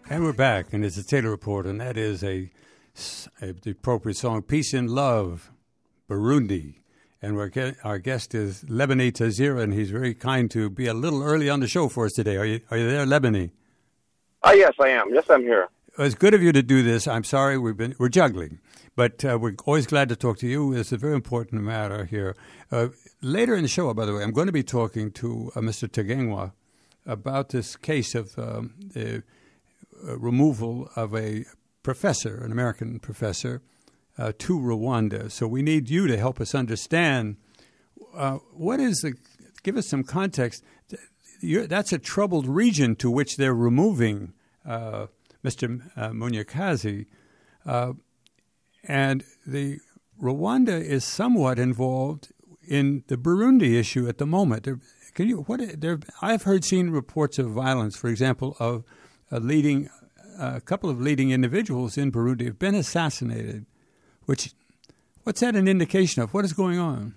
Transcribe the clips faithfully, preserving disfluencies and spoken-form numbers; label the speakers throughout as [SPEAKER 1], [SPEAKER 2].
[SPEAKER 1] And we're back, and it's a Taylor Report, and that is a, a the appropriate song, Peace and Love, Burundi. And we're get, our guest is Lebany Tazira, and he's very kind to be a little early on the show for us today. Are you are you there, Lebany?
[SPEAKER 2] Ah, uh, yes, I am. Yes, I'm here.
[SPEAKER 1] It's good of you to do this. I'm sorry, we've been we're juggling, but uh, we're always glad to talk to you. It's a very important matter here. Uh, later in the show, by the way, I'm going to be talking to uh, Mister Tagengwa about this case of um, the uh, removal of a professor, an American professor, uh, to Rwanda. So we need you to help us understand uh, what is the. Give us some context. You're, that's a troubled region to which they're removing Uh, Mister Uh, Munyakazi, uh, and the Rwanda is somewhat involved in the Burundi issue at the moment. There, can you? What? There, I've heard seen reports of violence, for example, of a leading, uh, a couple of leading individuals in Burundi have been assassinated. Which, what's that an indication of? What is going on?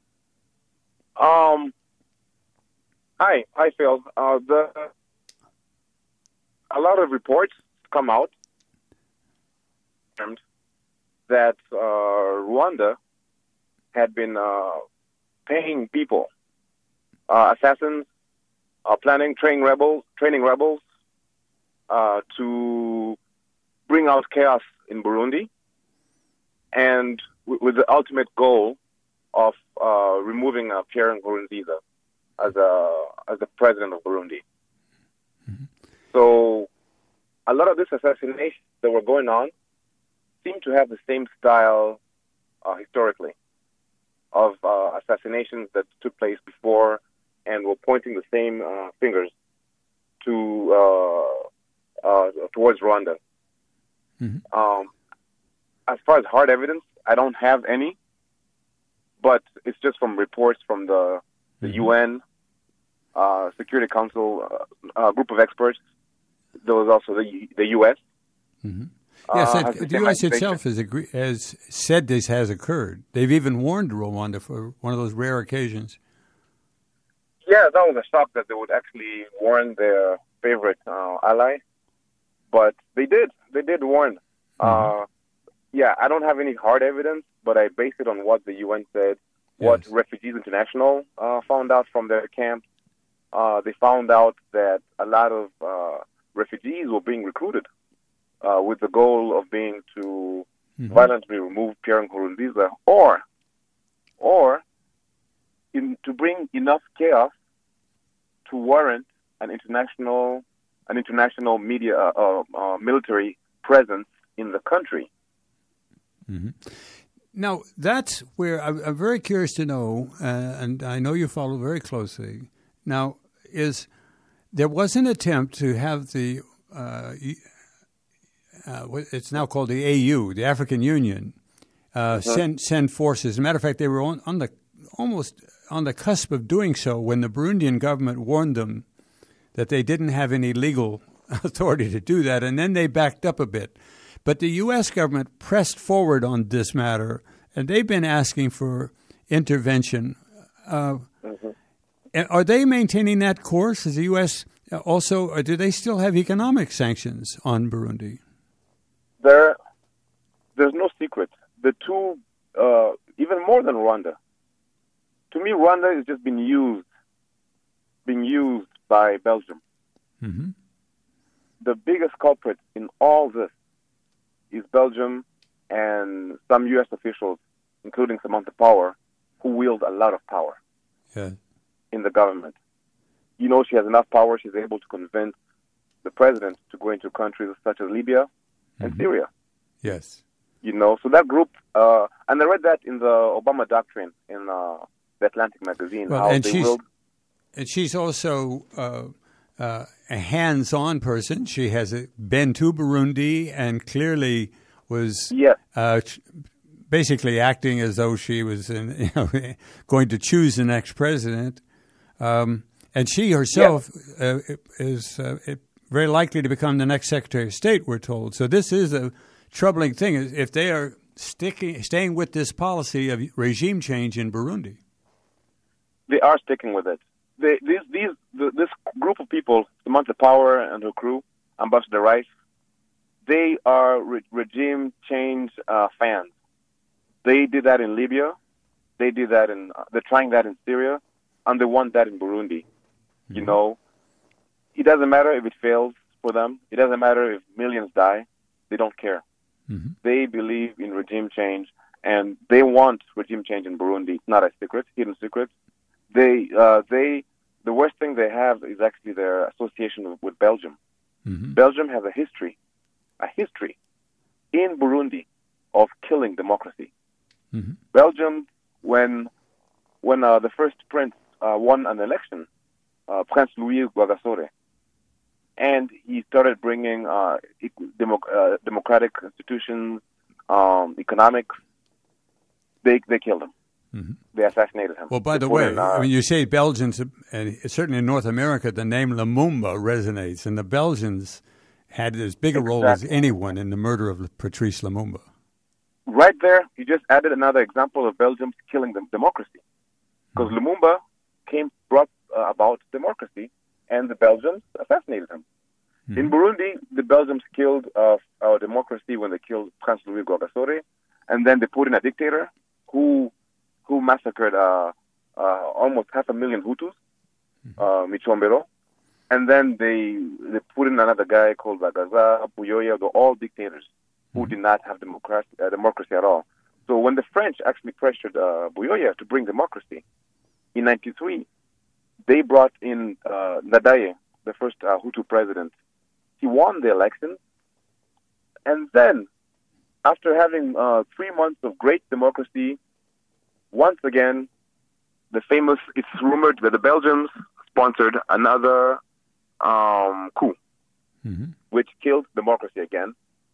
[SPEAKER 2] Um. Hi, hi, Phil. Uh, the a lot of reports come out that uh, Rwanda had been uh, paying people, uh, assassins, uh, planning, training rebels, training rebels uh, to bring out chaos in Burundi, and w- with the ultimate goal of uh, removing uh, Pierre Nkurunziza as a as the president of Burundi. Mm-hmm. So a lot of these assassinations that were going on seem to have the same style uh, historically of uh, assassinations that took place before and were pointing the same uh, fingers to uh, uh, towards Rwanda. Mm-hmm. Um, as far as hard evidence, I don't have any, but it's just from reports from the, the mm-hmm. U N uh, Security Council uh, uh, group of experts. There was also the the U S.
[SPEAKER 1] Mm-hmm. Yes, uh, the U S itself has, agree, has said this has occurred. They've even warned Rwanda for one of those rare occasions.
[SPEAKER 2] Yeah, that was a shock that they would actually warn their favorite uh, ally, but they did. They did warn. Mm-hmm. Uh, yeah, I don't have any hard evidence, but I base it on what the U N said, what yes. Refugees International uh, found out from their camps. Uh, they found out that a lot of uh, refugees were being recruited uh, with the goal of being to mm-hmm. violently remove Pierre Nkurunziza, or, or in, to bring enough chaos to warrant an international, an international media, uh, uh, military presence in the country.
[SPEAKER 1] Mm-hmm. Now that's where I'm, I'm very curious to know, uh, and I know you follow very closely. Now, is there was an attempt to have the, uh, uh, it's now called the A U, the African Union, uh, mm-hmm. send send forces. As a matter of fact, they were on, on the almost on the cusp of doing so when the Burundian government warned them that they didn't have any legal authority to do that, and then they backed up a bit. But the U S government pressed forward on this matter, and they've been asking for intervention. Uh, mm-hmm. Are they maintaining that course? Is the U S also, or do they still have economic sanctions on Burundi?
[SPEAKER 2] There, there's no secret. The two, uh, even more than Rwanda. To me, Rwanda has just been used, being used by Belgium. Mm-hmm. The biggest culprit in all this is Belgium and some U S officials, including Samantha Power, who wield a lot of power. Yeah. In the government. You know, she has enough power, she's able to convince the president to go into countries such as Libya and mm-hmm. Syria.
[SPEAKER 1] Yes.
[SPEAKER 2] You know, so that group, uh, and I read that in the Obama Doctrine in uh, the Atlantic magazine.
[SPEAKER 1] Well,
[SPEAKER 2] how
[SPEAKER 1] and,
[SPEAKER 2] they
[SPEAKER 1] she's,
[SPEAKER 2] will...
[SPEAKER 1] and she's also uh, uh, a hands-on person. She has been to Burundi and clearly was
[SPEAKER 2] yes.
[SPEAKER 1] uh, basically acting as though she was in, you know, going to choose the next president. Um, and she herself yeah. uh, is uh, very likely to become the next Secretary of State, we're told. So this is a troubling thing. If they are sticking, staying with this policy of regime change in Burundi.
[SPEAKER 2] They are sticking with it. They, these, these, the, this group of people, Samantha Power and her crew, Ambassador Rice, they are re- regime change uh, fans. They did that in Libya. They did that in. Uh, they're trying that in Syria, and they want that in Burundi. Mm-hmm. You know, it doesn't matter if it fails for them. It doesn't matter if millions die. They don't care. Mm-hmm. They believe in regime change, and they want regime change in Burundi. It's not a secret, hidden secret. They, uh, they, the worst thing they have is actually their association with, with Belgium. Mm-hmm. Belgium has a history, a history in Burundi of killing democracy. Mm-hmm. Belgium, when when uh, the first prince uh, won an election, uh, Prince Louis Rwagasore, and he started bringing uh, democ- uh, democratic institutions, um, economics. They they killed him. Mm-hmm. They assassinated him.
[SPEAKER 1] Well, by
[SPEAKER 2] they
[SPEAKER 1] the way,
[SPEAKER 2] in, uh,
[SPEAKER 1] when you say Belgians, and certainly in North America, the name Lumumba resonates, and the Belgians had as big a role exactly. as anyone in the murder of Patrice Lumumba. Right
[SPEAKER 2] there, you just added another example of Belgium killing the democracy, because mm-hmm. Lumumba came brought uh, about democracy, and the Belgians assassinated him. Mm-hmm. In Burundi, the Belgians killed uh, our democracy when they killed Prince Louis Rwagasore, and then they put in a dictator who who massacred uh, uh, almost half a million Hutus, mm-hmm. uh, Michombero, and then they they put in another guy called Bagaza, Buyoya. They're all dictators who did not have democracy, uh, democracy at all. So when the French actually pressured uh, Buyoya to bring democracy in ninety-three, they brought in uh, Ndadaye, the first uh, Hutu president. He won the election, and then after having uh, three months of great democracy, once again, the famous, it's rumored that the Belgians sponsored another um, coup, mm-hmm. which killed democracy again.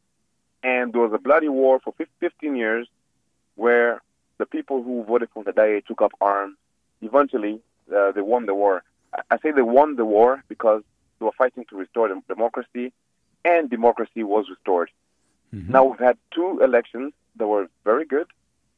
[SPEAKER 2] And there was a bloody war for fifteen years where the people who voted for Ndadaye took up arms. Eventually, uh, they won the war. I say they won the war because they were fighting to restore democracy, and democracy was restored. Mm-hmm. Now we've had two elections that were very good,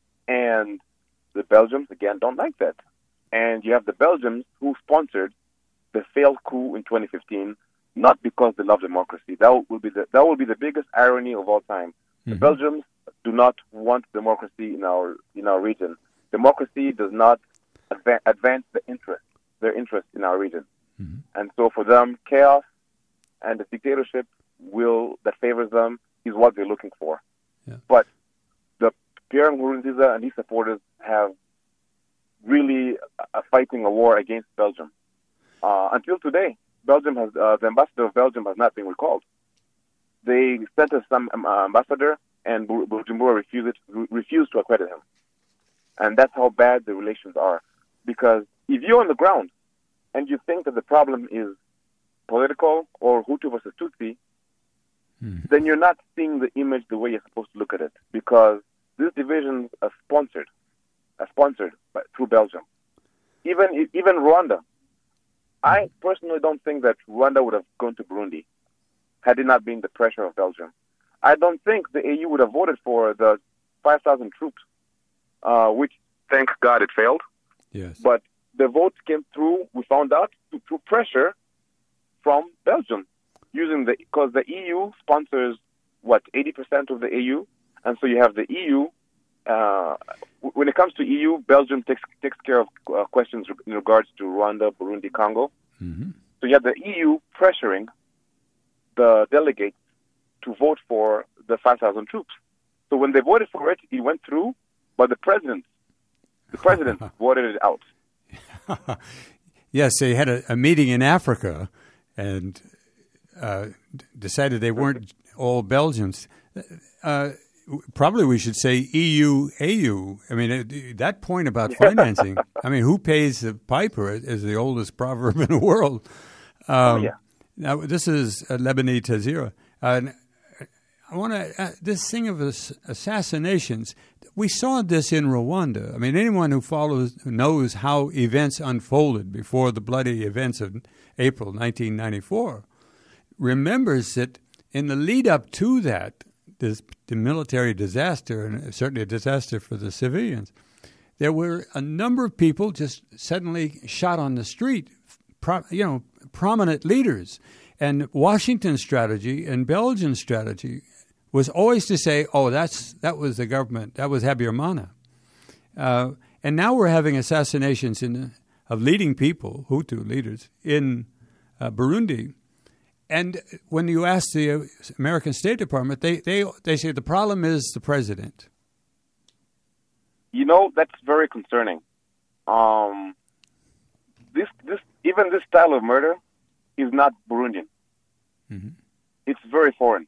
[SPEAKER 2] and the Belgians, again, don't like that. And you have the Belgians who sponsored the failed coup in twenty fifteen, not because they love democracy. That will be the, that will be the biggest irony of all time. Mm-hmm. The Belgians do not want democracy in our in our region. Democracy does not adva- advance the interest, their interest in our region. Mm-hmm. And so for them, chaos and the dictatorship will that favors them is what they're looking for. Yeah. But the Pierre Nkurunziza and his supporters have really uh, fighting a war against Belgium. Uh, until today, Belgium has uh, the ambassador of Belgium has not been recalled. They sent us some um, uh, ambassador, and Bujumbura refused re- refused to accredit him. And that's how bad the relations are. Because if you're on the ground and you think that the problem is political or Hutu versus Tutsi, hmm. then you're not seeing the image the way you're supposed to look at it. Because these divisions are sponsored, are sponsored by, through Belgium. Even even Rwanda. I personally don't think that Rwanda would have gone to Burundi had it not been the pressure of Belgium. I don't think the A U would have voted for the five thousand troops, uh, which, thank God, it failed.
[SPEAKER 1] Yes.
[SPEAKER 2] But the vote came through, we found out, through pressure from Belgium, using the because the E U sponsors, what, eighty percent of the A U? And so you have the E U. Uh, when it comes to E U, Belgium takes takes care of uh, questions in regards to Rwanda, Burundi, Congo. Mm-hmm. So you have the E U pressuring the delegates to vote for the five thousand troops. So when they voted for it, it went through, but the president, the president voted it out.
[SPEAKER 1] Yes, they had a, a meeting in Africa and uh, decided they weren't all Belgians. Uh, Probably we should say E U, A U. I mean, that point about financing, I mean, who pays the piper is the oldest proverb in the world. Um, oh, yeah. Now, this is uh, Lebanese Tazira. Uh, I want to, uh, this thing of ass- assassinations, we saw this in Rwanda. I mean, anyone who follows, who knows how events unfolded before the bloody events of April nineteen ninety-four, remembers that in the lead up to that, This, the military disaster, and certainly a disaster for the civilians, there were a number of people just suddenly shot on the street, pro, you know, prominent leaders. And Washington's strategy and Belgium's strategy was always to say, oh, that's that was the government, that was Habyarimana. Uh, and now we're having assassinations in, of leading people, Hutu leaders, in uh, Burundi. And when you ask the American State Department, they, they, they say the problem is the president.
[SPEAKER 2] You know, that's very concerning. Um, this, this, even this style of murder is not Burundian. Mm-hmm. It's very foreign.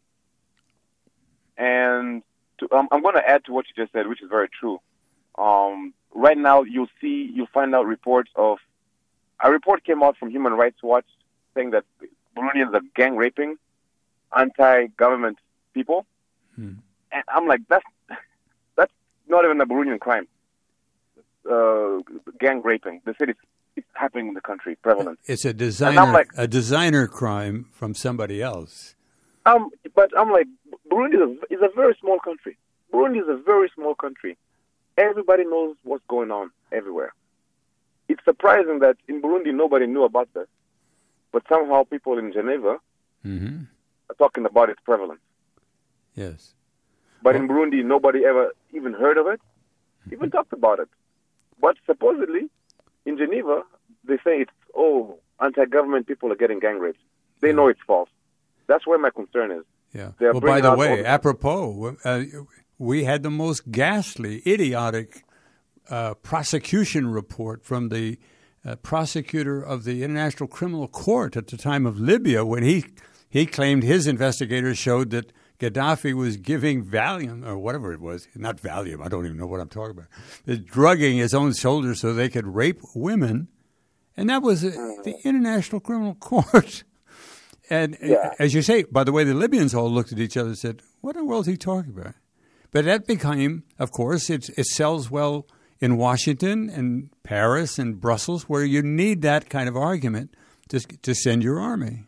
[SPEAKER 2] And to, um, I'm going to add to what you just said, which is very true. Um, right now, you'll see, you'll find out reports of, a report came out from Human Rights Watch saying that Burundians are gang raping anti-government people. Hmm. And I'm like, that's that's not even a Burundian crime. Uh, gang raping. They said it's, it's happening in the country, prevalent.
[SPEAKER 1] It's a designer, like, a designer crime from somebody else.
[SPEAKER 2] Um, but I'm like, Burundi is a, is a very small country. Burundi is a very small country. Everybody knows what's going on everywhere. It's surprising that in Burundi nobody knew about this, but somehow people in Geneva mm-hmm. are talking about its prevalence.
[SPEAKER 1] Yes.
[SPEAKER 2] But
[SPEAKER 1] well,
[SPEAKER 2] in Burundi, nobody ever even heard of it, mm-hmm. even talked about it. But supposedly, in Geneva, they say it's, oh, anti-government people are getting gang raped. They yeah. know it's false. That's where my concern is.
[SPEAKER 1] Yeah. Well, by the way, apropos, uh, we had the most ghastly, idiotic uh, prosecution report from the uh, prosecutor of the International Criminal Court at the time of Libya when he he claimed his investigators showed that Gaddafi was giving Valium, or whatever it was, not Valium, I don't even know what I'm talking about, was drugging his own soldiers so they could rape women. And that was uh, the International Criminal Court. And yeah. as you say, by the way, the Libyans all looked at each other and said, what in the world is he talking about? But that became, of course, it, it sells well in Washington and Paris and Brussels, where you need that kind of argument to to send your army.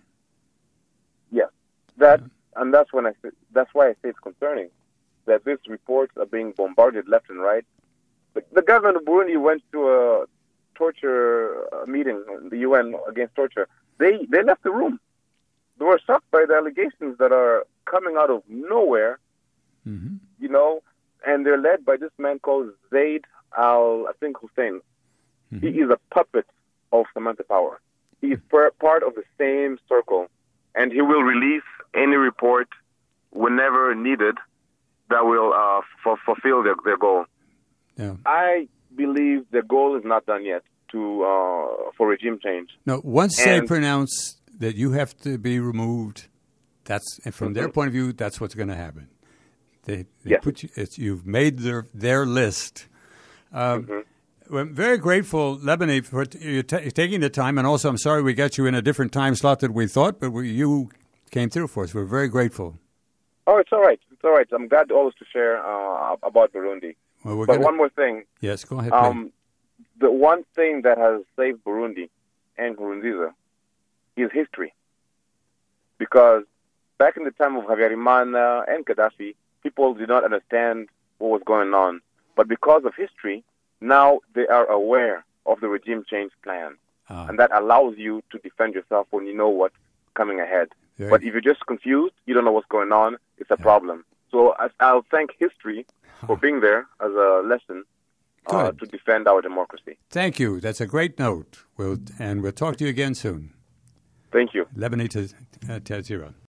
[SPEAKER 2] Yeah, that and that's when I that's why I say it's concerning that these reports are being bombarded left and right. The, the government of Burundi went to a torture meeting in the U N against torture. They they left the room. They were shocked by the allegations that are coming out of nowhere, mm-hmm. you know, and they're led by this man called Zaid Al, I think, Hussein. Mm-hmm. He is a puppet of Samantha Power. He is per- part of the same circle, and he will release any report whenever needed that will uh, f- fulfill their, their goal.
[SPEAKER 1] Yeah.
[SPEAKER 2] I believe the goal is not done yet to uh, for regime change.
[SPEAKER 1] No, once and, they pronounce that you have to be removed, that's and from mm-hmm. their point of view, that's what's going to happen. They, they
[SPEAKER 2] yes.
[SPEAKER 1] put you, it's, you've made their their list. Um, mm-hmm. I'm very grateful, Lebany, for t- you t- taking the time, and also I'm sorry we got you in a different time slot than we thought, but we, you came through for us. We're very grateful.
[SPEAKER 2] Oh, it's all right. It's all right. I'm glad always to share uh, about Burundi.
[SPEAKER 1] Well, we're
[SPEAKER 2] but
[SPEAKER 1] gonna...
[SPEAKER 2] one more thing.
[SPEAKER 1] Yes, go ahead.
[SPEAKER 2] Um, the one thing that has saved Burundi and Nkurunziza is history. Because back in the time of Habyarimana and Gaddafi, people did not understand what was going on. But because of history, now they are aware of the regime change plan. Ah. And that allows you to defend yourself when you know what's coming ahead. Very but if you're just confused, you don't know what's going on, it's a yeah. problem. So I, I'll thank history for being there as a lesson uh, to defend our democracy.
[SPEAKER 1] Thank you. That's a great note. We'll, and we'll talk to you again soon.
[SPEAKER 2] Thank you.
[SPEAKER 1] Lebany Tazira.